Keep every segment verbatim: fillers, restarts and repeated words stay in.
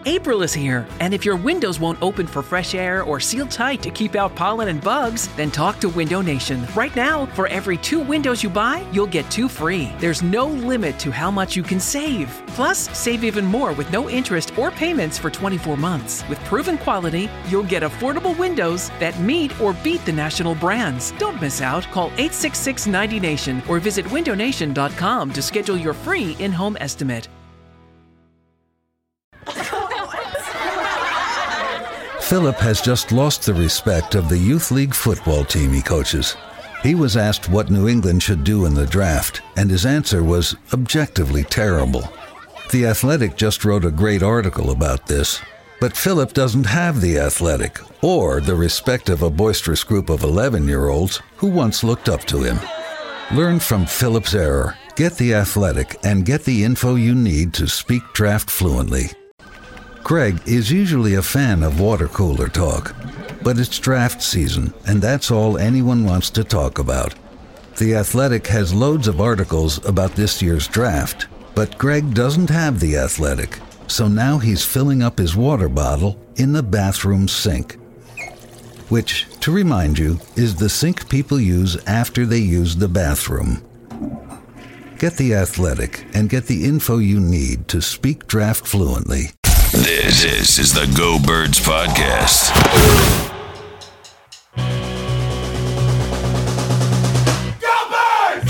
April is here, and if your windows won't open for fresh air or seal tight to keep out pollen and bugs, then talk to Window Nation. Right now, for every two windows you buy, you'll get two free. There's no limit to how much you can save. Plus, save even more with no interest or payments for twenty-four months. With proven quality, you'll get affordable windows that meet or beat the national brands. Don't miss out. Call eight six six, ninety nation or visit window nation dot com to schedule your free in-home estimate. Philip has just lost the respect of the youth league football team he coaches. He was asked what New England should do in the draft, and his answer was objectively terrible. The Athletic just wrote a great article about this, but Philip doesn't have the Athletic or the respect of a boisterous group of eleven-year-olds who once looked up to him. Learn from Philip's error, get the Athletic, and get the info you need to speak draft fluently. Greg is usually a fan of water cooler talk, but it's draft season, and that's all anyone wants to talk about. The Athletic has loads of articles about this year's draft, but Greg doesn't have the Athletic, so now he's filling up his water bottle in the bathroom sink, which, to remind you, is the sink people use after they use the bathroom. Get the Athletic and get the info you need to speak draft fluently. This, this is the Go Birds Podcast. Go Birds!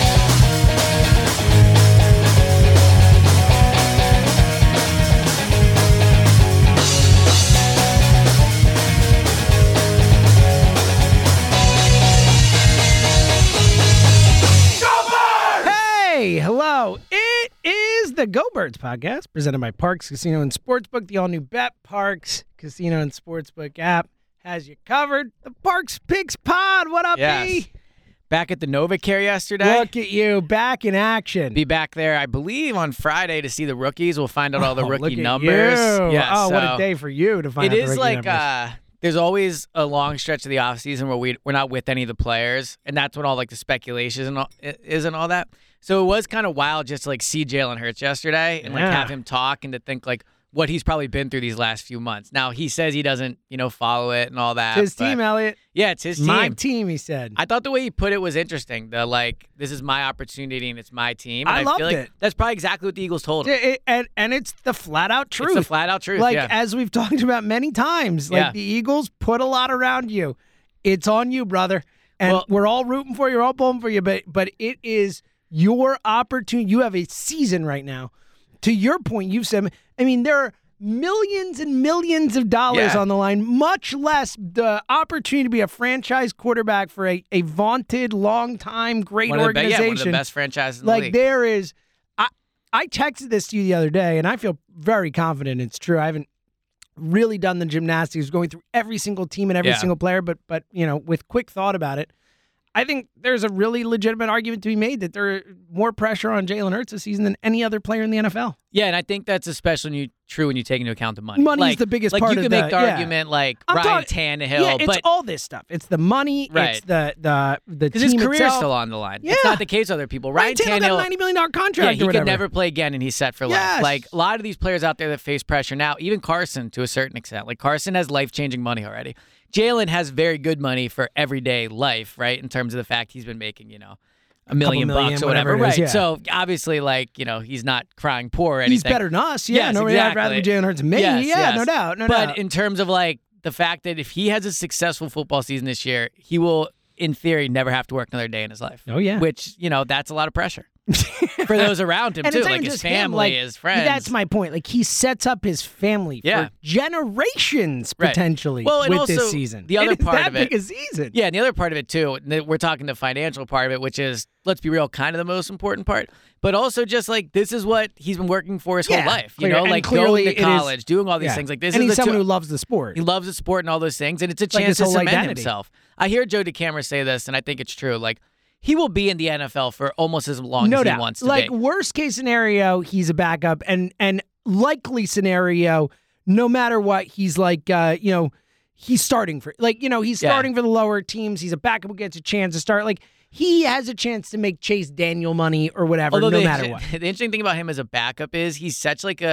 Go Birds! Hey, hello. It is the Go Birds Podcast, presented by Parks Casino and Sportsbook. The all-new Bet Parks Casino and Sportsbook app has you covered. The Parks Picks Pod. What up, Yes. B? Back at the NovaCare yesterday. Look at you, back in action. Be back there, I believe, on Friday to see the rookies. We'll find out all the Oh, rookie look at numbers. you. Yeah, oh, what so a day for you to find It out the is rookie like numbers. uh, there's always a long stretch of the offseason where we we're not with any of the players, and that's when all like the speculation and all, is and all that. So it was kind of wild just to like see Jalen Hurts yesterday and like Yeah. have him talk and to think like what he's probably been through these last few months. Now he says he doesn't, you know, follow it and all that. It's his but- team, Elliot. Yeah, it's his team. My team, he said. I thought the way he put it was interesting. The like, this is my opportunity and it's my team. And I I, loved feel like it. That's probably exactly what the Eagles told him. It- it- and, and it's the flat-out truth. It's the flat out truth. Like, yeah. as we've talked about many times, like Yeah. the Eagles put a lot around you. It's on you, brother. And Well- we're all rooting for you. We're all pulling for you. But but it is your opportunity. You have a season right now. To your point, you've said, I mean, there are millions and millions of dollars Yeah. on the line, much less the opportunity to be a franchise quarterback for a, a vaunted, long-time, great one of the be- organization. yeah, one of the best franchises in Like the league. there is, I I texted this to you the other day, and I feel very confident it's true. I haven't really done the gymnastics, going through every single team and every Yeah. single player, but but you know, with quick thought about it, I think there's a really legitimate argument to be made that there more pressure on Jalen Hurts this season than any other player in the N F L. Yeah, and I think that's especially you, true when you take into account the money. Money's like, the biggest like part you of can the- make the yeah. argument like I'm Ryan talking- Tannehill, yeah, it's but all this stuff. It's the money. Right. It's the the the because team his career's itself. still on the line. Yeah. It's not the case with other people. Ryan, Ryan Tannehill got a Tannehill, ninety million dollar yeah, contract. he or could whatever. never play again, and he's set for Yes. life. Like a lot of these players out there that face pressure now, even Carson to a certain extent. Like Carson has life changing money already. Jalen has very good money for everyday life, right? In terms of the fact he's been making, you know, a million, million, bucks or whatever whatever, it is, right? yeah. So obviously, like you know, he's not crying poor or anything. He's better than us. Yeah, Yes, no, I'd rather be exactly. Jalen Hurts than me. Yes, yeah, yes. no doubt, no but doubt. in terms of like the fact that if he has a successful football season this year, he will, in theory, never have to work another day in his life. Oh, yeah. Which you know, that's a lot of pressure for those around him And too, it's not like even his just him, family, like, his friends. That's my point. Like he sets up his family Yeah. for generations Right. potentially Well, and with also, this season. the other It is part that of it- big a season. Yeah, and the other part of it too, and th- we're talking the financial part of it, which is, let's be real, kind of the most important part. But also just like this is what he's been working for his Yeah, whole life. You clear- know, and like clearly going it to is- college, doing all these Yeah. things. Like this and is he's the someone two- who loves the sport. He loves the sport and all those things, and it's a like chance his to whole cement identity. himself. I hear Joe DeCamara say this, and I think it's true. Like he will be in the N F L for almost as long no as doubt. he wants to like be. worst case scenario, he's a backup, and and likely scenario, no matter what, he's like uh, you know, he's starting for like you know he's Yeah. starting for the lower teams. He's a backup who gets a chance to start. Like he has a chance to make Chase Daniel money or whatever, Although no the, matter what. The interesting thing about him as a backup is he's such like a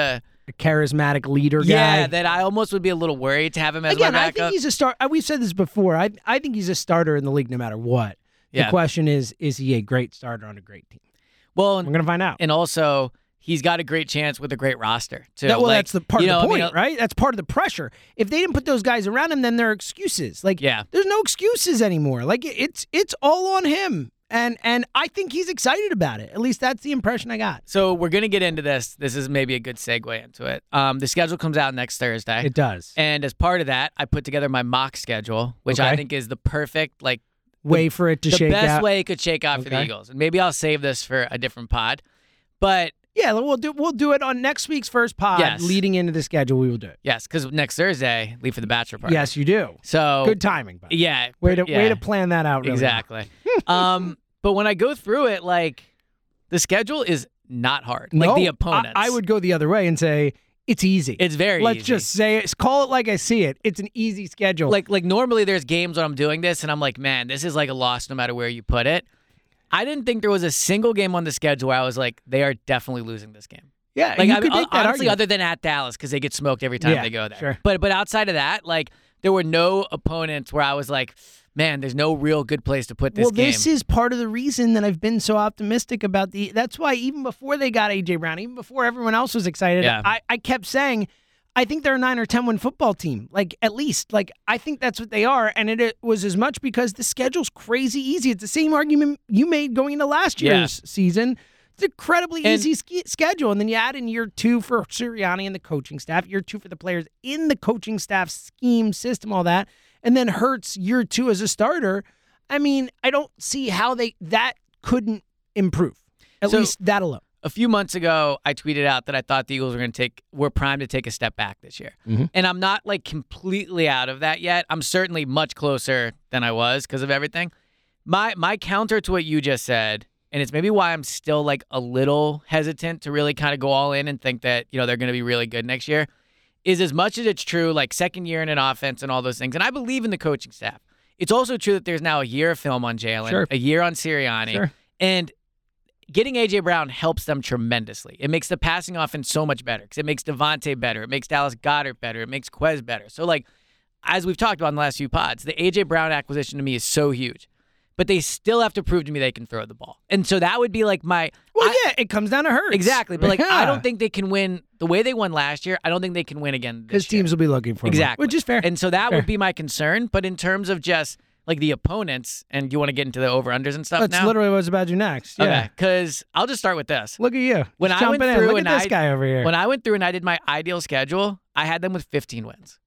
a charismatic leader guy. Yeah, that I almost would be a little worried to have him as Again, my I backup. think he's a start. We've said this before. I I think he's a starter in the league no matter what. The Yeah. question is, is he a great starter on a great team? well, We're gonna find out. and also he's got a great chance with a great roster too. That- well, Like, that's the part you of know, the I mean, point, right? That's part of the pressure. If they didn't put those guys around him, then there are excuses. Like, Yeah. there's no excuses anymore. Like, it's it's all on him, and and I think he's excited about it. At least that's the impression I got. So we're gonna get into this. This is maybe a good segue into it. Um, the schedule comes out next Thursday, It does. and as part of that, I put together my mock schedule, which I Okay. think is the perfect, like, Way for it to the shake best out. way it could shake out for the Okay. Eagles. And maybe I'll save this for a different pod, but Yeah, we'll do we'll do it on next week's first pod. Yes. Leading into the schedule, we will do it. yes, because next Thursday, leave for the bachelor party. Yes, you do. So Good timing, buddy. yeah, Way to yeah. way to plan that out. Really Exactly. um, but when I go through it, like the schedule is not hard. Like No, the opponents, I, I would go the other way and say it's easy. It's very Let's easy. just say it. Call it like I see it. It's an easy schedule. like like normally there's games when I'm doing this and I'm like, man, this is like a loss no matter where you put it. I didn't think there was a single game on the schedule where I was like, they are definitely losing this game. yeah, Like you I could mean, make that honestly, argument. other than at Dallas because they get smoked every time Yeah, they go there. sure. But but outside of that, like there were no opponents where I was like, man, there's no real good place to put this well, game. this is part of the reason that I've been so optimistic about the. That's why even before they got A J Brown, even before everyone else was excited, Yeah. I, I kept saying, I think they're a nine or ten win football team. Like at least, like I think that's what they are, and it, it was as much because the schedule's crazy easy. It's the same argument you made going into last Yeah. year's season. It's an incredibly And- easy ske- schedule, and then you add in year two for Sirianni and the coaching staff, year two for the players in the coaching staff scheme system, all that, and then Hurts year two as a starter. I mean, I don't see how they that couldn't improve. At So- least that alone. A few months ago, I tweeted out that I thought the Eagles were going to take were primed to take a step back this year, Mhm. and I'm not like completely out of that yet. I'm certainly much closer than I was because of everything. My my counter to what you just said, and it's maybe why I'm still like a little hesitant to really kind of go all in and think that you know they're going to be really good next year, is as much as it's true, like second year in an offense and all those things, and I believe in the coaching staff. It's also true that there's now a year of film on Jalen, Sure. a year on Sirianni, Sure. and getting A J Brown helps them tremendously. It makes the passing offense so much better because it makes Devontae better. It makes Dallas Goedert better. It makes Quez better. So, like, as we've talked about in the last few pods, the A J Brown acquisition to me is so huge. But they still have to prove to me they can throw the ball. And so that would be like my... Well, I- yeah, it comes down to Hurts. Exactly. But, like, I Yeah. don't think they can win the way they won last year. I don't think they can win again this because year. teams will be looking for him, Exactly. which is fair. And so that Fair. would be my concern. But in terms of just, like, the opponents, and you want to get into the over-unders and stuff That's now? literally what I was about to do next. Yeah. Okay, because I'll just start with this. Look at you. When Just I went jumping in. through Look and at this I- guy over here. When I went through and I did my ideal schedule, I had them with fifteen wins.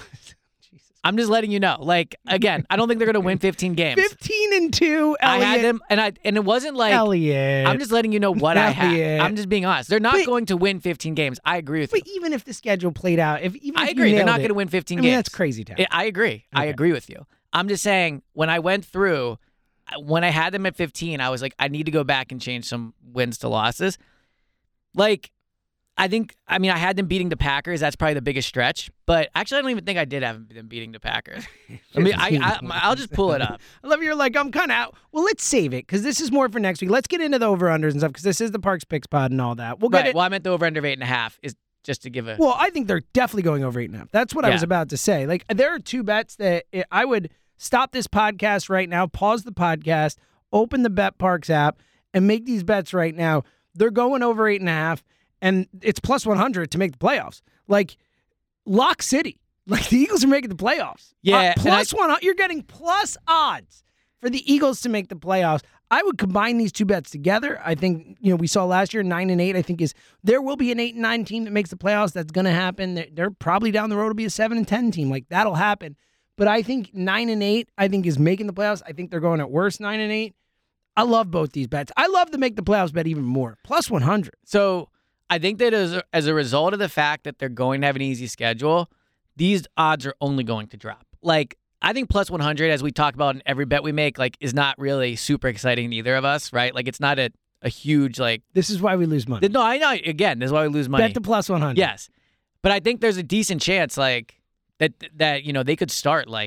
I'm just letting you know. Like, again, I don't think they're going to win fifteen games. fifteen and two. I Elliott. had them, and I and it wasn't like Elliott. I'm just letting you know what I Elliott. had. I'm just being honest. They're not But- going to win fifteen games. I agree with you. But even if the schedule played out, if even I if agree. you They're not nailed going to it, win fifteen I mean, games. that's crazy town. I I agree. I Okay. agree with you. I'm just saying when I went through, when I had them at fifteen, I was like, I need to go back and change some wins to losses. Like, I think, I mean, I had them beating the Packers. That's probably the biggest stretch. But actually, I don't even think I did have them beating the Packers. I mean, I, I, I'll just pull it up. I love you're like, I'm kind of out. Well, let's save it because this is more for next week. Let's get into the over-unders and stuff because this is the Parks Picks pod and all that. We'll get Right. it. Well, I meant the over under of eight and a half is just to give a. Well, I think they're definitely going over eight and a half. That's what I Yeah. was about to say. Like, there are two bets that I- I would stop this podcast right now, pause the podcast, open the Bet Parks app, and make these bets right now. They're going over eight and a half, and it's plus one hundred to make the playoffs. Like, lock city. Like, the Eagles are making the playoffs. Yeah, Uh, and plus one. You're getting plus odds for the Eagles to make the playoffs. I would combine these two bets together. I think, you know, we saw last year nine and eight. I think is there will be an eight and nine team that makes the playoffs. That's going to happen. They're, they're probably down the road to be a seven and ten team. Like that'll happen. But I think nine and eight. I think is making the playoffs. I think they're going at worst nine and eight. I love both these bets. I love to make the playoffs bet even more. Plus one hundred. So I think that as a, as a result of the fact that they're going to have an easy schedule, these odds are only going to drop. Like, I think plus one hundred, as we talk about in every bet we make, like, is not really super exciting to either of us, right? Like, it's not a, a huge, like... This is why we lose money. No, I know. Again, this is why we lose money. Bet the plus one hundred. Yes. But I think there's a decent chance, like, that, that you know, they could start, like,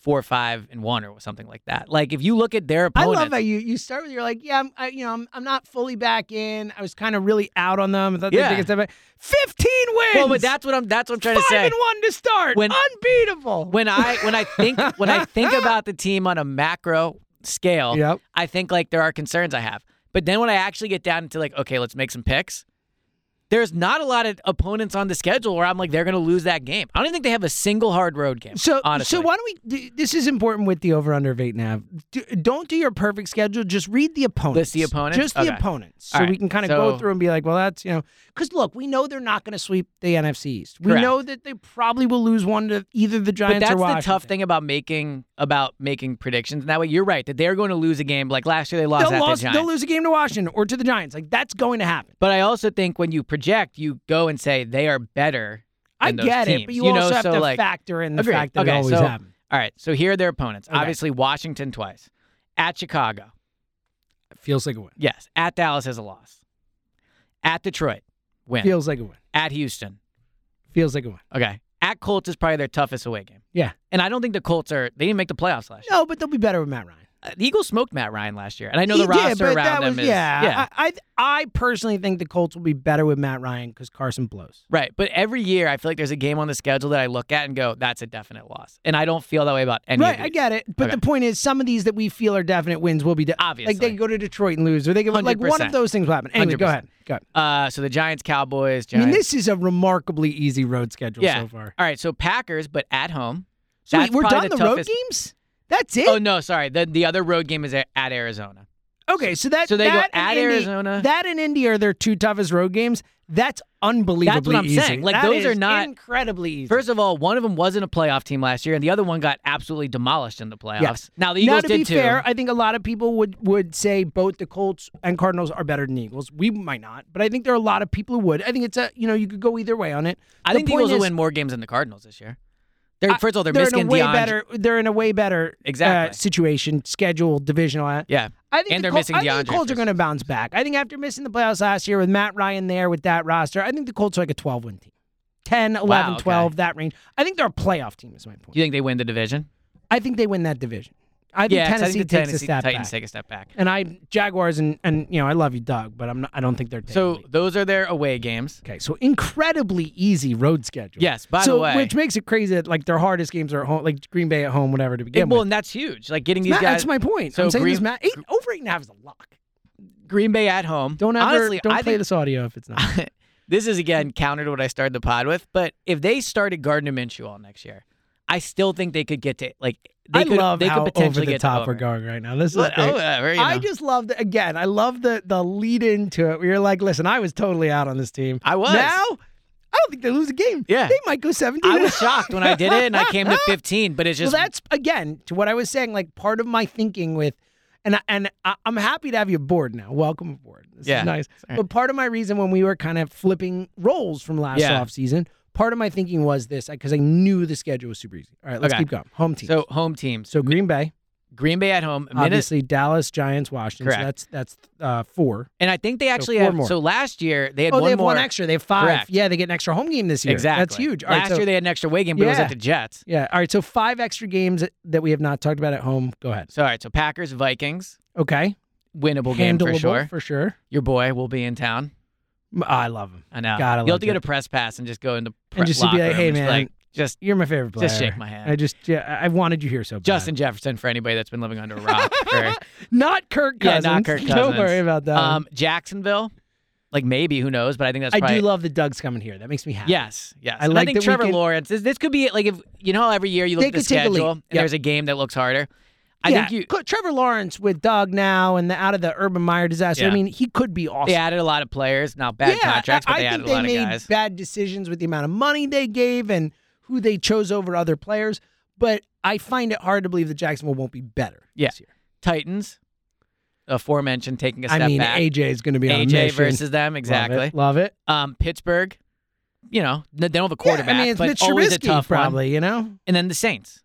four, five, and one, or something like that. Like if you look at their I opponents, love that you you start with you're like, yeah, I'm, I, you know, I'm, I'm not fully back in. I was kind of really out on them. I thought Yeah. they'd take a step back. Fifteen wins. well, but that's what I'm. That's what I'm trying five to say. and one to start. When- Unbeatable. When I when I think when I think about the team on a macro scale, Yep. I think like there are concerns I have. But then when I actually get down to like, okay, let's make some picks. There's not a lot of opponents on the schedule where I'm like they're going to lose that game. I don't even think they have a single hard road game. So, honestly. so why don't we? Do, this is important with the over under of eight and a half. Do, don't do your perfect schedule. Just read the opponents. List the opponents? Just the Okay. opponents, so All right. we can kind of So- go through and be like, well, that's you know, because look, we know they're not going to sweep the N F C East. We Correct. know that they probably will lose one to either the But Giants that's or the Washington. tough thing about making about making predictions. And that way, you're right that they're going to lose a game. Like last year, they lost They'll, at lose, the Giants. they'll lose a game to Washington or to the Giants. Like that's going to happen. But I also think when you project, you go and say they are better. I than those get teams, it, but you, you know? also have so to like, factor in the Agreed. fact that okay, it always so, happens. All right, so here are their opponents. Okay. Obviously, Washington twice. At Chicago. Feels like a win. Yes. At Dallas is a loss. At Detroit. Win. Feels like a win. At Houston. Feels like a win. Okay. At Colts is probably their toughest away game. Yeah. And I don't think the Colts are, they didn't make the playoffs last year. No, but they'll be better with Matt Ryan. Uh, the Eagles smoked Matt Ryan last year. And I know He the roster did, but around that them was, is. yeah. yeah. I, I I personally think the Colts will be better with Matt Ryan because Carson blows. Right. But every year, I feel like there's a game on the schedule that I look at and go, that's a definite loss. And I don't feel that way about any Right, of these. I get it. But Okay. the point is, some of these that we feel are definite wins will be de- Obviously. Like they go to Detroit and lose, or they go like one one hundred percent. of those things will happen. Anyway, go ahead. Go ahead. Uh, so the Giants, Cowboys, I Giants. mean, this is a remarkably easy road schedule yeah. so far. All right. So Packers, but at home. So That's wait, we're probably done the the, road toughest- games? That's it? Oh, no, sorry. The the other road game is at at Arizona. Okay, so that So they go that and at Indy- Arizona. That and Indy are their two toughest road games. That's unbelievably That's what I'm easy. saying. Like, That those is are not- incredibly easy. First of all, one of them wasn't a playoff team last year, and the other one got absolutely demolished in the playoffs. Yes. Now, the now, Eagles to did be too. fair, I think a lot of people would, would say both the Colts and Cardinals are better than the Eagles. We might not, but I think there are a lot of people who would. I think it's a, you know, you could go either way on it. I The think the point Eagles will is- win more games than the Cardinals this year. They're, I- first of all, they're, they're missing in a way DeAndre. better. They're in a way better Exactly. uh, situation, schedule, divisional. uh, Yeah. I think And the they're Col- missing I think DeAndre the Colts are first. going to bounce back. I think after missing the playoffs last year with Matt Ryan there with that roster, I think the Colts are like a twelve win team. ten, eleven, Wow, okay. twelve, that range. I think they're a playoff team is my point. You think they win the division? I think they win that division. I think Yeah, 'cause I Tennessee think the takes Tennessee a step Titans back. take a step back. And I Jaguars and and you know, I love you, Doug, but I'm not, I don't think they're taking So the lead. those are their away games. Okay, so incredibly easy road schedule. Yes, by so, the way. which makes it crazy that like their hardest games are at home, like Green Bay at home, whatever to begin well, with. and that's huge. Like getting these Matt, guys. that's my point. So I'm saying Green- this, Matt, eight, over eight and a half is a lock. Green Bay at home. Don't ever Honestly, don't I play think this audio if it's not. this is again counter to what I started the pod with. But if they started Gardner Minshew all next year, I still think they could get to like they I could love they how could potentially over the get top to we're over. going right now. This is But, great. oh, yeah, very, you I know. just love the again. I love the the lead into it. Where you're like, listen, I was totally out on this team. I was. Now I don't think they lose a game. Yeah. they might go seventeen. I was shocked when I did it and I came to fifteen, but it's Well, just that's again to what I was saying. Like part of my thinking with, and I, and I, I'm happy to have you aboard now. Welcome aboard. This Yeah. is nice. Sorry. But part of my reason when we were kind of flipping roles from last Yeah. offseason, part of my thinking was this because I knew the schedule was super easy. All right, let's Okay. keep going. Home team. so home teams. so Green Bay, Green Bay at home. Minute, obviously Dallas, Giants, Washington. So Correct. that's that's uh, four. and I think they actually four have. more. So last year they had Oh, one they have more. one extra. They have five. Correct. Yeah, they get an extra home game this year. Exactly. That's huge. All Last right, so, year they had an extra away game, but it was Yeah. at the Jets. yeah. All right, so five extra games that we have not talked about at home. Go ahead. So all right, so Packers, Vikings, Okay. winnable game Handleable for sure. For sure. Your boy will be in town. Oh, I love him. I know. Gotta You'll love have to get Jeff. a press pass and just go into pre- And just to be locker like, room hey, and just be man, like, just You're my favorite player. Just shake my hand. I just, yeah, I wanted you here so bad. Justin Jefferson for anybody that's been living under a rock. for, not Kirk Yeah, Cousins. not Kirk Don't Cousins. worry about that. um, Jacksonville, like maybe who knows, but I think that's I probably, do love that Doug's coming here. That makes me happy. Yes, yes. I And like I think that we Trevor can- Lawrence. This, this could be like if you know how every year you look They at the could take a lead. schedule and Yep. there's a game that looks harder. I yeah, think you. co- Trevor Lawrence with Doug now and the, out of the Urban Meyer disaster. Yeah. I mean, he could be awesome. They added a lot of players, now bad yeah, contracts, but I, they I added think a they lot made of guys. bad decisions with the amount of money they gave and who they chose over other players. But I find it hard to believe that Jacksonville won't be better Yeah. this year. Titans, aforementioned, taking a step I mean, back. A J is going to be on A a J mission. versus them, exactly. Love it. Love it. Um, Pittsburgh, you know, they don't have a quarterback, Yeah, I mean, it's but Mitch always a Trubisky, tough one. probably, you know? And then the Saints.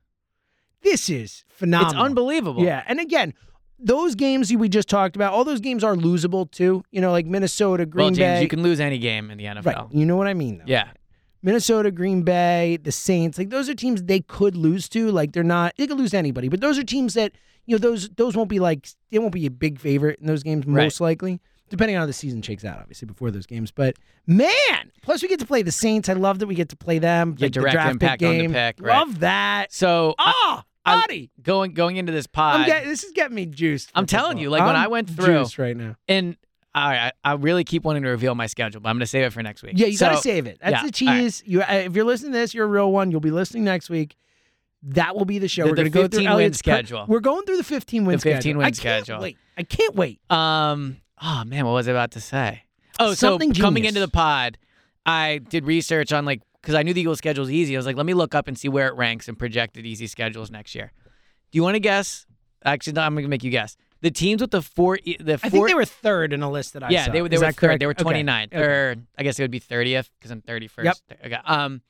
This is phenomenal. It's unbelievable. Yeah, and again, those games we just talked about, all those games are losable too. You know, like Minnesota, Green well, James, Bay. you can lose any game in the N F L. right. You know what I mean, though. Yeah. Minnesota, Green Bay, the Saints, like those are teams they could lose to. Like they're not, they could lose to anybody, but those are teams that, you know, those those won't be like, they won't be a big favorite in those games, most Right. likely, depending on how the season shakes out, obviously, before those games. But man, plus we get to play the Saints. I love that we get to play them. Yeah, like the direct draft impact pick on the game. pick, right. Love that. So I- Oh, I- Adi. going going into this pod, I'm get, this is getting me juiced. for I'm telling football. you, like, when I'm I went through- juiced right now. and all right, I, I really keep wanting to reveal my schedule, but I'm going to save it for next week. Yeah, you So- got to save it. That's yeah, the all right. cheese. You, uh, if you're listening to this, you're a real one. You'll be listening next week. That will be the show. The- We're the going to go through fifteen win Elliot's pre- schedule. We're going through the fifteen win The fifteen schedule. win I can't schedule. Wait. I can't wait. Um. Oh man, what was I about to say? Oh, Something so coming genius. into the pod, I did research on like because I knew the Eagles' schedule was easy. I was like, let me look up and see where it ranks in projected easy schedules next year. Do you want to guess? Actually, no, I'm going to make you guess. The teams with the four, e- the four. I think they were third in a list that I yeah, saw. they were. They Is were that third. correct? They were Okay. twenty-ninth, Okay. or I guess it would be thirtieth because I'm thirty-first. Okay. Um,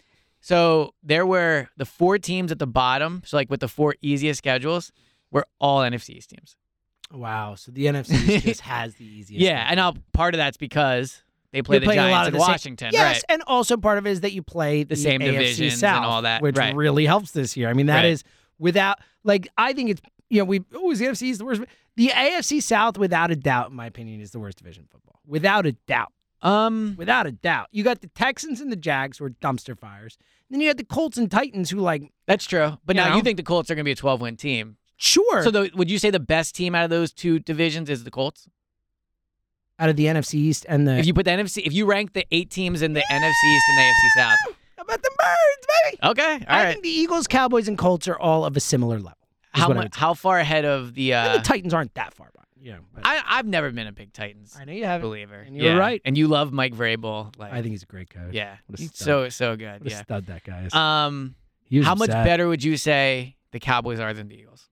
so there were the four teams at the bottom. So like with the four easiest schedules, were all N F C East teams. Wow. So the N F C just has the easiest. Yeah, schedule. and now part of that's because they play You're the playing a lot Giants of in the same- Washington, Yes, right? and also part of it is that you play the, The same A F C divisions and South, all that, which right. really helps this year. I mean, that Right. is without like I think it's you know we oh is the N F C is the worst. The A F C South, without a doubt, in my opinion, is the worst division in football. Without a doubt. Um, Without a doubt. You got the Texans and the Jags who are dumpster fires. Then you got the Colts and Titans who like that's true. But You now know? you think the Colts are going to be a twelve-win team. sure So the, would you say the best team out of those two divisions is the Colts? out of the N F C East and the If you put the N F C, if you rank the eight teams in the N F C East and the A F C South, How about the Birds, baby? okay, all I right. think the Eagles, Cowboys, and Colts are all of a similar level. is How what I mu- would say. how far ahead of the? Uh, And the Titans aren't that far behind. You know, but I I've never been a big Titans I know you haven't. believer. And you're Yeah. right. And you love Mike Vrabel. Like, I think he's a great coach. yeah, What a he's stud. so so good. What a Yeah. stud that guy is. Um, He was how much upset. better would you say the Cowboys are than the Eagles?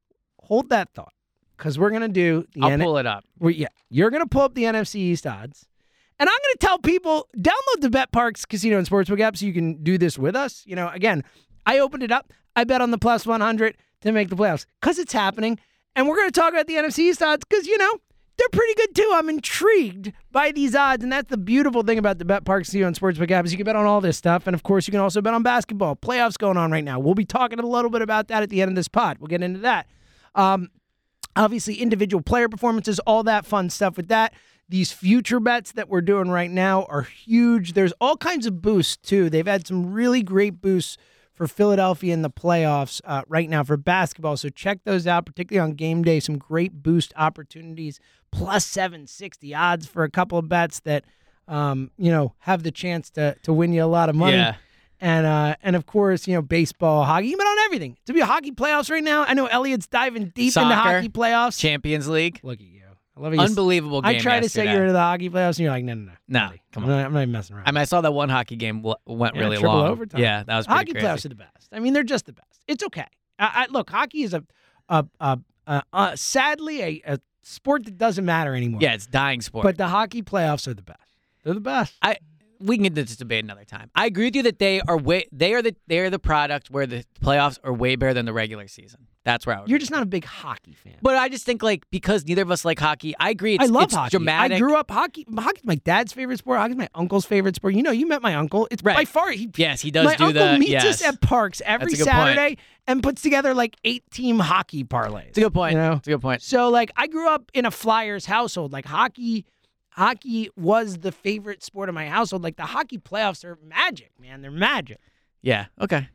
Hold that thought, because we're gonna do the I'll N- pull it up. we- yeah, you're gonna pull up the N F C East odds, and I'm gonna tell people download the Bet Parks Casino and Sportsbook app so you can do this with us. You know, again, I opened it up. I bet on the plus one hundred to make the playoffs because it's happening, and we're gonna talk about the N F C East odds because you know they're pretty good too. I'm intrigued by these odds, and that's the beautiful thing about the Bet Parks Casino and Sportsbook app is you can bet on all this stuff, and of course you can also bet on basketball. Playoffs going on right now. We'll be talking a little bit about that at the end of this pod. We'll get into that. Um, obviously, individual player performances, all that fun stuff with that. These future bets that we're doing right now are huge. There's all kinds of boosts too. They've had some really great boosts for Philadelphia in the playoffs uh, right now for basketball. So check those out, particularly on game day. Some great boost opportunities, plus seven sixty odds for a couple of bets that, um, you know, have the chance to to win you a lot of money. Yeah. And uh, and of course, you know, baseball, hockey. You can bet on everything. To be hockey playoffs right now, I know Elliot's diving deep into Soccer, hockey playoffs. Champions League, Look at you. I love how you unbelievable game. I try to say yesterday. you're into the hockey playoffs, and you're like, no, no, no. No, buddy. come I'm on. not, I'm not even messing around. I mean, I saw that one hockey game w- went Yeah, really triple long. overtime. Yeah, that was pretty hockey crazy. playoffs are the best. I mean, they're just the best. It's okay. I, I, look, hockey is a, a, a, a, a sadly a, a sport that doesn't matter anymore. Yeah, it's dying sport. But the hockey playoffs are the best. They're the best. I we can get into this debate another time. I agree with you that they are way they are the they are the product where the playoffs are way better than the regular season. That's where I would You're agree. just not a big hockey fan. But I just think like because neither of us like hockey, I agree. It's, I love it's hockey. dramatic. I grew up hockey. Hockey's my dad's favorite sport. Hockey's my uncle's favorite sport. You know, you met my uncle. It's Right. by far he. Yes, he does my do uncle the meets yes. us at parks every That's a good point. Saturday and puts together like eight team hockey parlays. It's a good point. You know, It's a good point. so like I grew up in a Flyers household. Like hockey, hockey was the favorite sport of my household. Like the hockey playoffs are magic, man. They're magic. Yeah. Okay.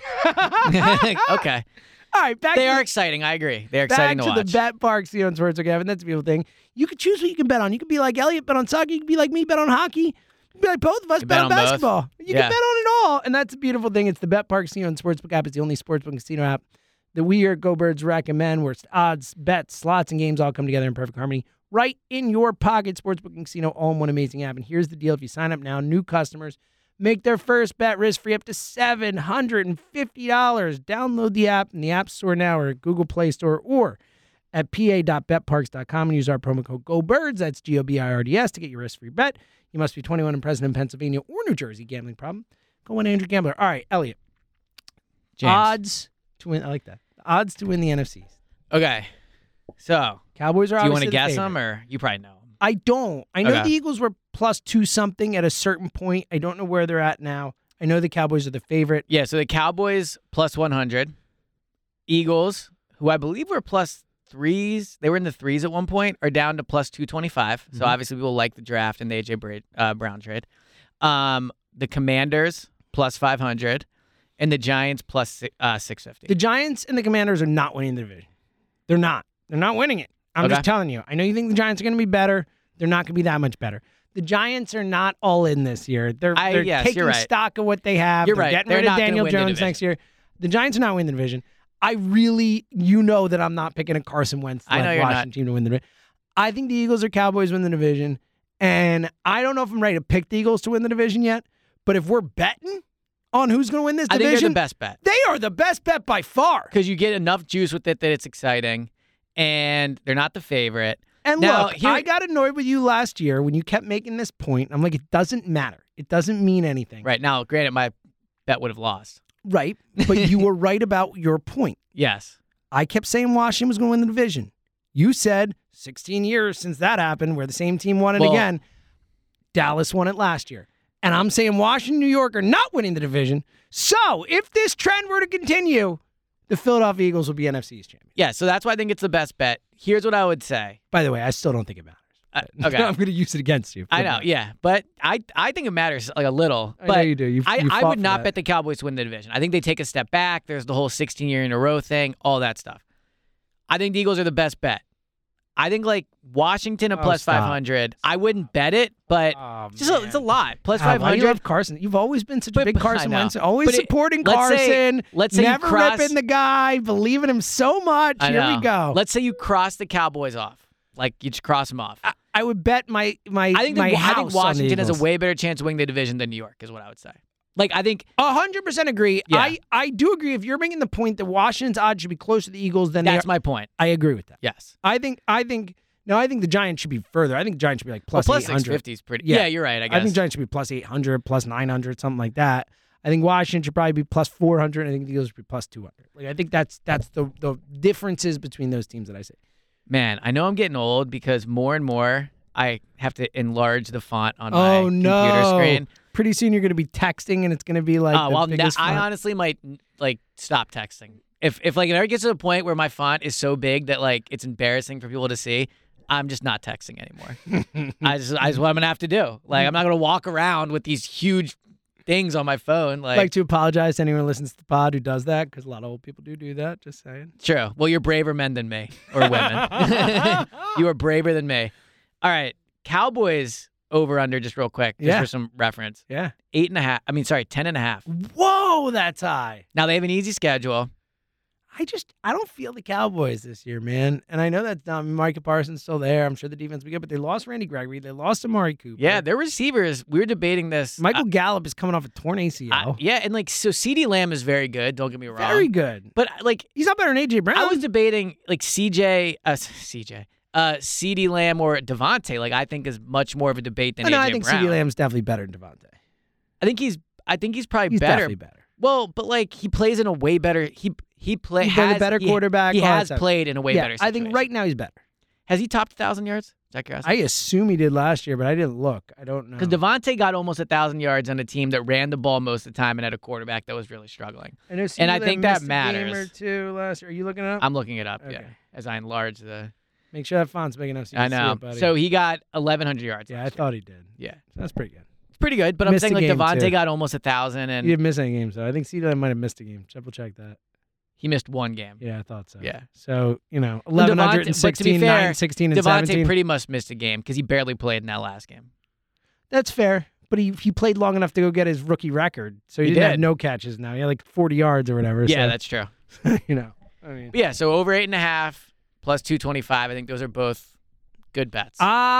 okay. All right, back They to are the, exciting. I agree. They're back exciting to, to watch. the Bet Parks, you know, Sports Gavin. That's a beautiful thing. You can choose what you can bet on. You can be like Elliot, bet on soccer. You can be like me, bet on hockey. You can be like both of us, You bet, bet on on both. basketball. You Yeah. can bet on it all, and that's a beautiful thing. It's the Bet Parks Casino and Sportsbook app. It's the only sportsbook casino app that we here at Go Birds recommend, where it's odds, bets, slots, and games all come together in perfect harmony, right in your pocket. Sportsbook and casino, all in one amazing app. And here's the deal: if you sign up now, new customers make their first bet risk-free up to seven hundred fifty dollars. Download the app in the App Store now or Google Play Store or at p a dot bet parks dot com and use our promo code GOBIRDS, that's G O B I R D S, to get your risk-free bet. You must be twenty-one and present in Pennsylvania or New Jersey. Gambling problem? Go on Andrew Gambler. All right, Elliot. James. Odds to win. I like that. Odds to win the N F Cs. Okay. So, Cowboys are do you want obviously to the guess favorite. them, or you probably know them? I don't. I know Okay. the Eagles were plus two something at a certain point. I don't know where they're at now. I know the Cowboys are the favorite. Yeah, so the Cowboys plus one hundred. Eagles, who I believe were plus threes, they were in the threes at one point, are down to plus two twenty-five. Mm-hmm. So obviously people like the draft and the A J Bra- uh, Brown trade. Um, the Commanders plus five hundred, and the Giants plus uh, six fifty. The Giants and the Commanders are not winning the division. They're not. They're not winning it. I'm Okay. just telling you. I know you think the Giants are going to be better. They're not going to be that much better. The Giants are not all in this year. They're, I, they're yes, taking you're right. stock of what they have. You're they're right. getting They're rid of not gonna Daniel win the Jones division. next year. The Giants are not winning the division. I really, you know that I'm not picking a Carson Wentz I know led you're Washington not. team to win the division. I think the Eagles or Cowboys win the division, and I don't know if I'm ready to pick the Eagles to win the division yet, but if we're betting on who's going to win this I think division, they're the best bet. they are the best bet by far. Because you get enough juice with it that it's exciting, and they're not the favorite. And Now, look, here- I got annoyed with you last year when you kept making this point. I'm like, it doesn't matter. It doesn't mean anything. Right now, granted, my bet would have lost. Right. But you were right about your point. Yes. I kept saying Washington was going to win the division. You said sixteen years since that happened where the same team won it Well- again. Dallas won it last year. And I'm saying Washington, New York are not winning the division. So if this trend were to continue, the Philadelphia Eagles will be N F C East champions. Yeah, so that's why I think it's the best bet. Here's what I would say. By the way, I still don't think it matters. Uh, okay. I'm going to use it against you. I know, yeah. But I I think it matters like a little. I But know you do. You, I, you I fought would for not that. bet the Cowboys to win the division. I think they take a step back. There's the whole sixteen year in a row thing, all that stuff. I think the Eagles are the best bet. I think like Washington at Oh, plus stop. five hundred. I wouldn't bet it, but Oh, just a, it's a man. lot. Plus Ah, five why do you hundred. love Carson? You've always been such a But- big but- I Carson know. Wentz. Always But it- supporting let's Carson. say- let's say you never cross- ripping the guy, believing him so much. I Here know. we go. Let's say you cross the Cowboys off. Like you just cross them off. I, I would bet my my I think my the, house I think on the Washington has a Eagles. way better chance of winning the division than New York, is what I would say. Like I think A hundred percent agree. Yeah. I, I do agree. If you're making the point that Washington's odds should be closer to the Eagles than they that's are, my point. I agree with that. Yes. I think I think no, I think the Giants should be further. I think the Giants should be like plus Well, plus eight six hundred. fifty is pretty. Yeah. Yeah. you're right. I guess. I think Giants should be plus eight hundred, plus nine hundred, something like that. I think Washington should probably be plus four hundred. I think the Eagles should be plus two hundred. Like I think that's that's the the differences between those teams that I say. Man, I know I'm getting old because more and more I have to enlarge the font on Oh my no! computer screen. Pretty soon you're going to be texting and it's going to be like Oh, the well, na- biggest I font. honestly might like stop texting. If if like it ever gets to the point where my font is so big that like it's embarrassing for people to see, I'm just not texting anymore. I just I just what I'm gonna have to do. Like I'm not gonna walk around with these huge things on my phone. Like, I'd like to apologize to anyone who listens to the pod who does that because a lot of old people do do that. Just saying. true. Well, you're braver men than me or women. You are braver than me. All right, Cowboys over under just real quick, just Yeah. for some reference. Yeah. Eight and a half. I mean, sorry, ten and a half. Whoa, that's high. Now they have an easy schedule. I just I don't feel the Cowboys this year, man. And I know that's not Micah Parsons still there. I'm sure the defense will be good, but they lost Randy Gregory. They lost Amari Cooper. Yeah, their receivers. We were debating this. Michael Gallup is coming off a torn A C L. Uh, yeah, and like so, CeeDee Lamb is very good. Don't get me wrong. Very good. But like, He's not better than A J Brown. I was debating like C J, uh, C J, uh, CeeDee Lamb or Devontae. Like, I think is much more of a debate than I know, A J I think Brown. CeeDee Lamb's definitely better than Devontae. I think he's. I think he's probably He's better. definitely better. Well, but like he plays in a way better. He he play He's been a has better he- quarterback, He all that has stuff. played in a way yeah, better. I Situation. think right now he's better. Has he topped a thousand yards? Is that curiosity? I assume he did last year, but I didn't look. I don't know. Because Devontae got almost a thousand yards on a team that ran the ball most of the time and had a quarterback that was really struggling. I know and I CeeDee think Lamb that missed a game matters. or two last year. Are you looking it up? I'm looking it up. Yeah, Okay. as I enlarge the. Make sure that font's big enough so you I can see know. it, buddy. So he got eleven hundred yards. yeah, I last year. thought he did. Yeah, So that's pretty good. it's pretty good. But I'm Missed saying a like game, Devontae too. got almost a thousand, He and didn't miss any games, though. I think CeeDee Lamb might have missed a game. Double check that. he missed one game. Yeah, I thought so. Yeah. So, you know, Well, eleven Devontae- but to be sixteen, fair, nine sixteen, and Devontae seventeen. pretty much missed a game because he barely played in that last game. That's fair. But he, he played long enough to go get his rookie record. So he, He didn't have did. no catches now. He had like forty yards or whatever. Yeah, so, that's true. you know. I mean, But yeah, so over eight and a half plus two twenty five. I think those are both good bets.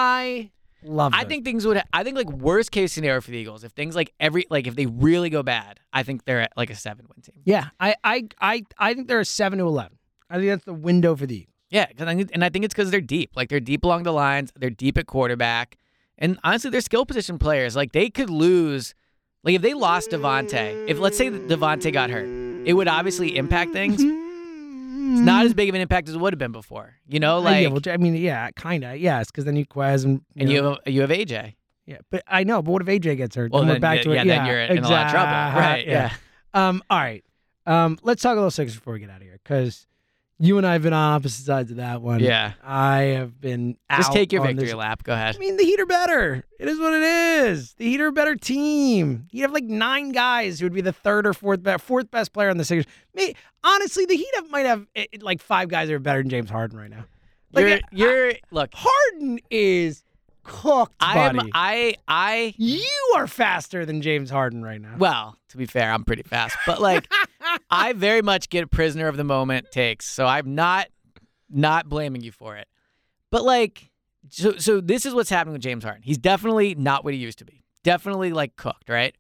I love I those. think things would. I think like worst case scenario for the Eagles, if things like every like if they really go bad, I think they're at like a seven win team. Yeah, I, I, I, I think they're a seven to eleven. I think that's the window for the Eagles. Yeah, cause I think, and I think it's because they're deep. Like they're deep along the lines. They're deep at quarterback, and honestly, they're skill position players. Like they could lose. Like if they lost Devontae, if let's say that Devontae got hurt, it would obviously impact things. It's not as big of an impact as it would have been before. You know, Uh, like yeah, well, I mean, yeah, kind of, yes, because then you Quez and and know, you have you have A J. Yeah, but I know. But what if A J gets hurt? Well, then we're then, back yeah, to it. yeah, then you're in a lot of trouble. Right, yeah. Um. All right. Um. Let's talk a little Sixers before we get out of here, because you and I have been on opposite sides of that one. Yeah. I have been Just out take your on victory this. lap. Go ahead. I mean, the Heat are better. It is what it is. The Heat are a better team. You have like nine guys who would be the third or fourth best, fourth best player on the Sixers. May, honestly, the Heat have, might have eh, like five guys that are better than James Harden right now. Like, You're, I- you're look. Harden is cooked, I am. buddy. I. I. You are faster than James Harden right now. Well, to be fair, I'm pretty fast, but like, I very much get a prisoner of the moment takes. So I'm not, not blaming you for it. But like, so so this is what's happening with James Harden. He's definitely not what he used to be. Definitely like cooked, right?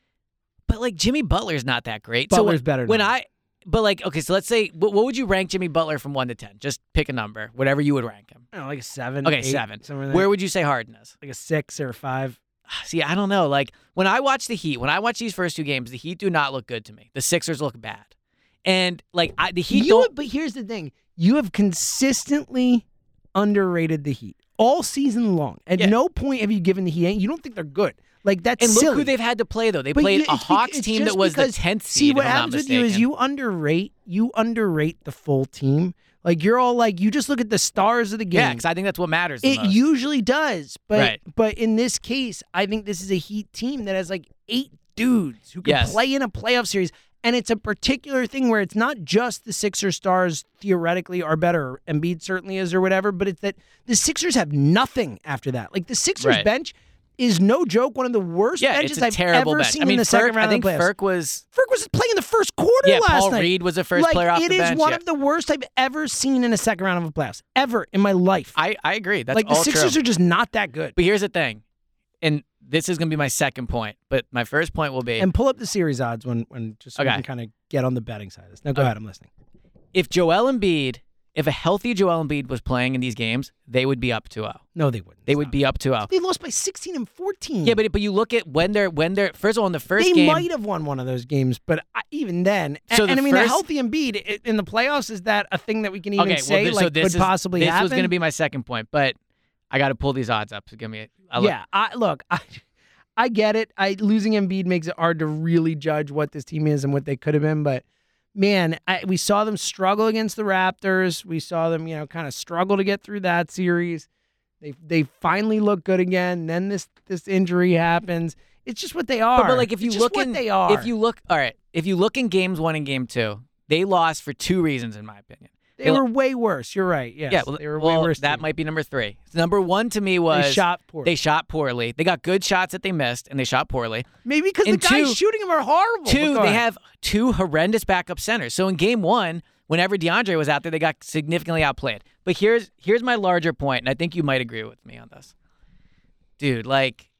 But like Jimmy Butler's not that great. Butler's so better When now. I, but like, okay, so let's say, what, what would you rank Jimmy Butler from one to ten? Just pick a number, whatever you would rank him. I don't know, like a seven. Okay, eight, seven. somewhere in there. Where would you say Harden is? like a six or a five. See, I don't know. Like, when I watch the Heat, when I watch these first two games, the Heat do not look good to me. The Sixers look bad. And, like, I, the Heat You don't... have- but here's the thing: you have consistently underrated the Heat all season long. At Yeah. no point have you given the Heat. You don't think they're good. Like that's And look silly. who they've had to play, though. They But played you- a it's bec- Hawks it's team just that was because- the tenth seed, See, what if I'm not happens with you is mistaken. you underrate you underrate the full team. Like you're all like you just look at the stars of the game. Yeah, because I think that's what matters the It most. usually does, but Right. but in this case, I think this is a Heat team that has like eight dudes who can Yes. play in a playoff series, and it's a particular thing where it's not just the Sixers stars theoretically are better, Embiid certainly is or whatever, but it's that the Sixers have nothing after that. Like the Sixers Right. bench is no joke one of the worst yeah, benches it's a I've terrible ever bench. seen I mean, in the Ferk, second round I think of the playoffs. Ferk was... Ferk was playing the first quarter Yeah, last Paul night. Reed was the first like, player off it the is bench. one yeah. of the worst I've ever seen in a second round of the playoffs ever in my life. I, I agree. That's like the all Sixers true. are just not that good. But here's the thing, and this is going to be my second point, but my first point will be, And pull up the series odds when, when just so we Okay. can kind of get on the betting side of this. Now go Okay. ahead, I'm listening. if Joel Embiid, if a healthy Joel Embiid was playing in these games, they would be up two oh. No, they wouldn't. They would be up two oh. They lost by sixteen and fourteen. Yeah, but but you look at when they're when they're first of all in the first they game. might have won one of those games, but I, even then, So and, the and I mean, a first- healthy Embiid i- in the playoffs, is that a thing that we can even okay, say well, th- like so this could is, possibly this happen? was going to be my second point, but I got to pull these odds up. So give me a, I look- Yeah, I, look, I, I get it. I losing Embiid makes it hard to really judge what this team is and what they could have been, but man, I, we saw them struggle against the Raptors. We saw them, you know, kind of struggle to get through that series. They they finally look good again. Then this this injury happens. It's just what they are. But, but like if you It's just look what in, they are. if you look, all right, if you look in games one and game two, they lost for two reasons, in my opinion. they they were lo- way worse. You're right. Yes. yeah, well, they were well, way worse. that too. might be number three. Number one to me was They shot poorly. They shot poorly. They got good shots that they missed, and they shot poorly. Maybe because the And guys two- shooting them are horrible. But Two, go they ahead. have two horrendous backup centers. So in game one, whenever DeAndre was out there, they got significantly outplayed. But here's here's my larger point, and I think you might agree with me on this. Dude, like,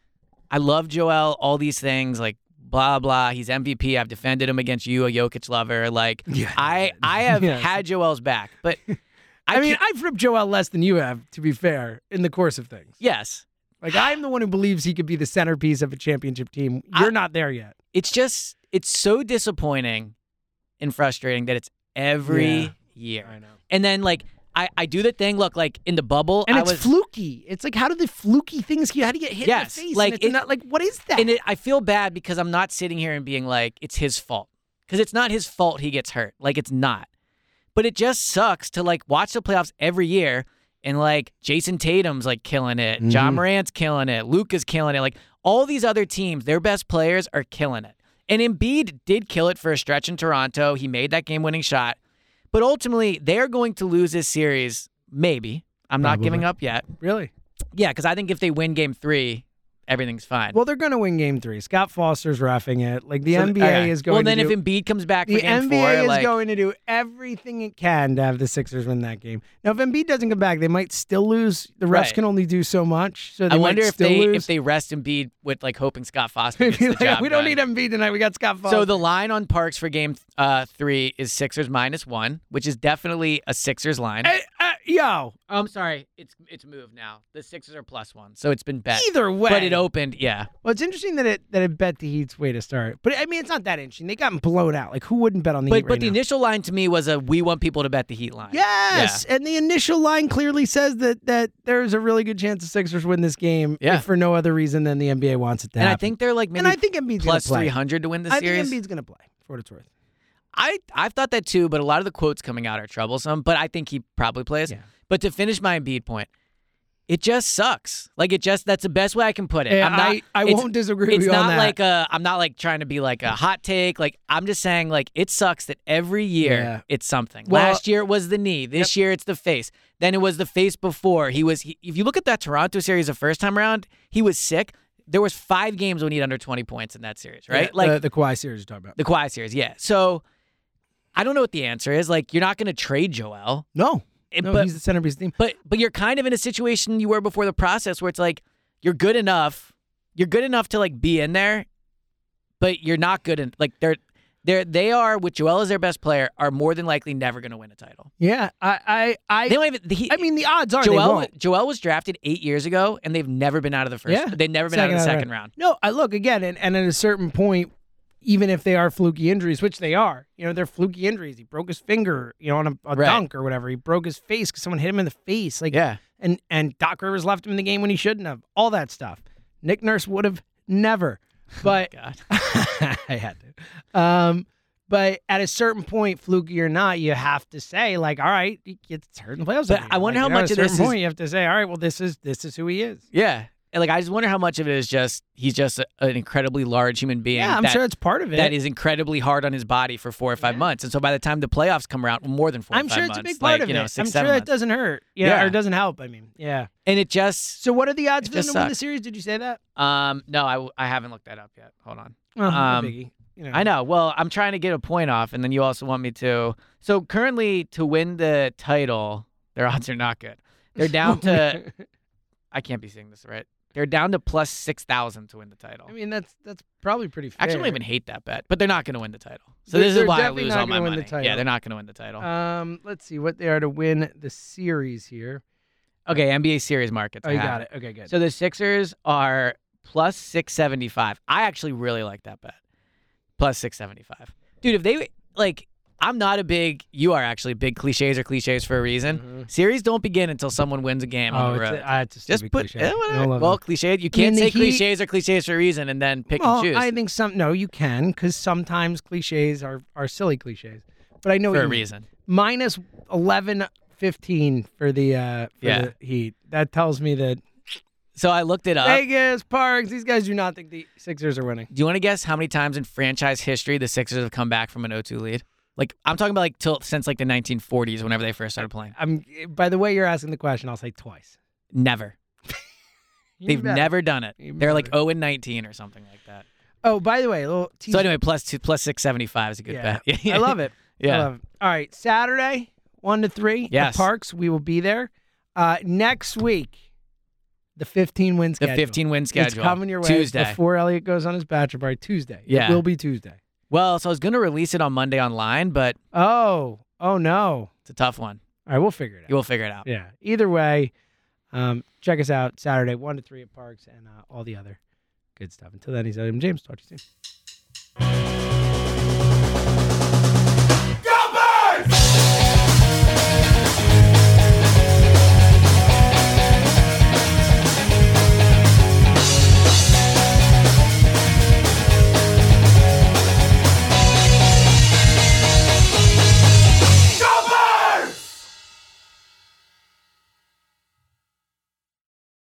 I love Joel, all these things, like, blah, blah. He's M V P. I've defended him against you, a Jokic lover. Like, Yeah. I, I have Yes. had Joel's back. But, I, I mean, can't- I've ripped Joel less than you have, to be fair, in the course of things. yes. Like, I'm the one who believes he could be the centerpiece of a championship team. You're I- not there yet. It's just, it's so disappointing and frustrating that it's every Yeah. year. I know. And then, like, I, I do the thing, look, like, in the bubble, And I it's was... fluky. It's like, how do the fluky things, how do you get hit Yes, in the face? like, and it's it- not like, what is that? And it, I feel bad because I'm not sitting here and being like, it's his fault. Because it's not his fault he gets hurt. Like, it's not. But it just sucks to, like, watch the playoffs every year and, like, Jason Tatum's, like, killing it. John Mhm. Morant's killing it. Luka's killing it. Like, all these other teams, their best players are killing it. And Embiid did kill it for a stretch in Toronto. He made that game-winning shot. But ultimately, they're going to lose this series, maybe. I'm not Probably. giving up yet. really? Yeah, because I think if they win game three, everything's fine. Well, they're going to win game three. Scott Foster's roughing it. Like, the So- N B A okay. is going Well, then to if do... Embiid comes back for The game N B A four, is like, going to do everything it can to have the Sixers win that game. Now, if Embiid doesn't come back, they might still lose. The refs Right. can only do so much, so they I wonder might if still they lose. if they rest Embiid with like hoping Scott Foster gets Be the like, job we don't done. need Embiid tonight. We got Scott Foster. So the line on Parks for game uh, three is Sixers minus one, which is definitely a Sixers line. Uh, uh, yo. Oh, I'm sorry. It's it's moved now. The Sixers are plus one, so it's been bet. Either way. But it opened, yeah. Well, it's interesting that it that it bet the Heat's way to start. But, I mean, it's not that interesting. They got blown out. Like, who wouldn't bet on the But Heat but right the now? initial line to me was a we want people to bet the Heat line. Yes, Yeah. and the initial line clearly says that that there's a really good chance the Sixers win this game, Yeah. if for no other reason than the N B A wants it to And I happen. think they're like maybe and I think Embiid's plus gonna play. three hundred to win the I series. think Embiid's going to play, for what it's worth. I I've thought that too, but a lot of the quotes coming out are troublesome. But I think he probably plays. Yeah. But to finish my Embiid point, it just sucks. Like it just that's the best way I can put it. Yeah, I'm not, I, I it's- won't disagree It's with you not on that. like a. I'm not like trying to be like a hot take. Like I'm just saying, like it sucks that every year Yeah. it's something. Well- Last year it was the knee. This year it's the face. Then it was the face before. He was. He, if you look at that Toronto series the first time around, he was sick. There was five games when he had under twenty points in that series, right? Yeah, like the, the Kawhi series you're talking about. the Kawhi series, yeah. So I don't know what the answer is. Like you're not going to trade Joel. No, And- no, but, he's the centerpiece of the team. But but you're kind of in a situation you were before the process where it's like you're good enough, you're good enough to like be in there, but you're not good in like they're they're they are with Joel as their best player are more than likely never going to win a title. Yeah, I, I, I, They don't even. He, I mean, the odds are they Joel won't. Joel was drafted eight years ago and they've never been out of the first. Yeah, they've never been out of the Second second round. No, I look again, and, and at a certain point, even if they are fluky injuries, which they are, you know, they're fluky injuries. He broke his finger, you know, on a, a Right. dunk or whatever. He broke his face because someone hit him in the face. Like, Yeah. and and Doc Rivers left him in the game when he shouldn't have. All that stuff. Nick Nurse would have never. But God. I had to. Um, but at a certain point, fluky or not, you have to say, like, all right, he gets hurt in the playoffs. But every I year. wonder Like, how you know, much at of a this certain is- point, you have to say, all right, well, this is this is who he is. Yeah. And, like I just wonder how much of it is just he's just a, an incredibly large human being. Yeah, I'm that, sure it's part of it. that is incredibly hard on his body for four or five months. And so by the time the playoffs come around, more than four I'm or five sure it's months, a big part like, of you know, it. six, I'm seven sure that months. doesn't hurt. Yeah, Yeah. or doesn't help. I mean, yeah. And it just, So what are the odds It for them just to win the sucks. series? Did you say that? um, no, I, I haven't looked that up yet. Hold on. Oh, no Um, biggie. You know. I know. Well, I'm trying to get a point off, and then you also want me to. So currently, to win the title, their odds are not good. They're down to, I can't be saying this right. They're down to plus six thousand to win the title. I mean, that's that's probably pretty fair. Actually, I don't even hate that bet, but they're not going to win the title. So They're- this they're is why I definitely lose not all my gonna win the money. title. Yeah, they're not going to win the title. Um, let's see what they are to win the series here. okay, N B A series markets. Oh, I you have got it. Okay, good. So the Sixers are plus six seventy-five. I actually really like that bet. Plus six seventy-five. Dude, if they, like, I'm not a big, you are actually big cliches or cliches for a reason. Series don't begin until someone wins a game Mm-hmm. oh, on the it's road. a, uh, it's a Just stupid put, cliche. eh, whatever. I love well, it. cliche. You can't the say Heat- cliches are cliches for a reason and then pick well, and choose I think some no, you can because sometimes cliches are are silly cliches. But I know for what a you mean. reason. Minus eleven fifteen for the uh for Yeah. the Heat. That tells me that So I looked it up. Vegas, Parks, these guys do not think the Sixers are winning. Do you want to guess how many times in franchise history the Sixers have come back from an oh two lead? Like, I'm talking about like till since like the nineteen forties, whenever they first started playing. I'm by the way you're asking the question, I'll say twice. Never. You They've better. never done it. You They're like better. oh and nineteen or something like that. Oh, by the way, a little teaser. So anyway, plus two, plus six seventy five is a good yeah. bet. I love it. I Yeah. love it. All right, Saturday, one to three. Yes. The Parks, we will be there. Uh, next week, the fifteen win The schedule. fifteen win schedule. It's coming your way Tuesday. before Elliot goes on his bachelor party. Tuesday. Yeah. It will be Tuesday. Well, so I was going to release it on Monday online, but Oh, oh no. it's a tough one. All right, we'll figure it out. You will figure it out. Yeah. Either way, um, check us out Saturday, one to three at Parks and uh, all the other good stuff. Until then, he's Adam James. Talk to you soon.